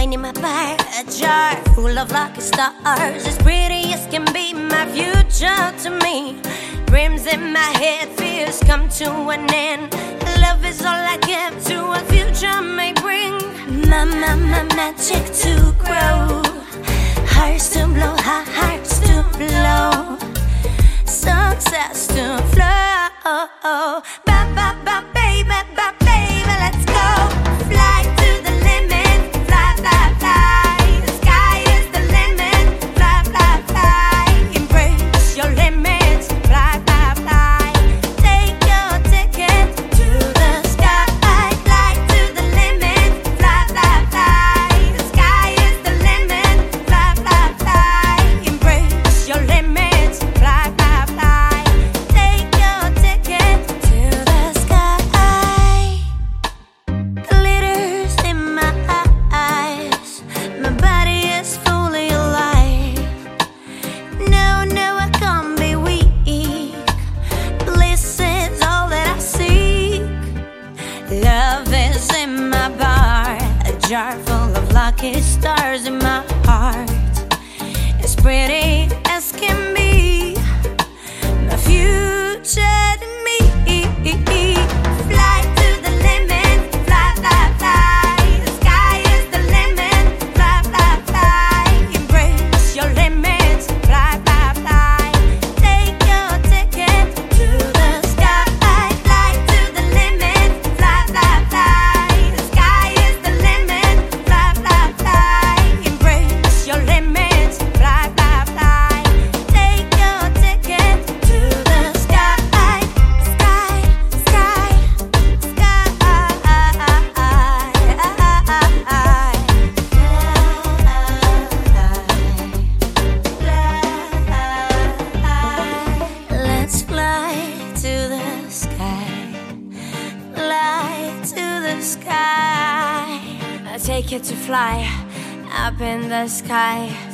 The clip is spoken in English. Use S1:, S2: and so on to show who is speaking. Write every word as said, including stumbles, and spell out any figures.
S1: wine in my bar, a jar full of lucky stars, as pretty as can be, my future to me. Dreams in my head, fears come to an end. Love is all I give to a future may bring. My, my, my magic to grow, hearts to blow, hearts to blow, success to flow. Ba, ba, ba, baby, ba, baby, let's go. Fly to the limit, fly, fly, fly. The sky is the limit, fly, fly, fly. Embrace your limits, fly, fly, fly. Take your ticket to the sky. Fly to the limit, fly, fly, fly. The sky is the limit, fly, fly, fly. Embrace your limits, fly, fly, fly. Take your ticket to the sky. Glitters in my eyes, my body is fully alive. No, no, I can't be weak. Bliss is all that I seek. Love is in my bar, a jar full of lucky stars in my heart, as pretty as can be, my future to me. Fly to the limit, fly, fly, fly. The sky is the limit, fly, fly, fly. Embrace your limits, fly, fly, fly. Take your ticket to the sky. Fly to the limit, fly, fly, fly. The sky is the limit, fly, fly, fly. Embrace your limits, fly, fly, fly. Take your ticket to the sky. Sky, sky, Let's fly to the sky, fly to the sky. I take it to fly up in the sky.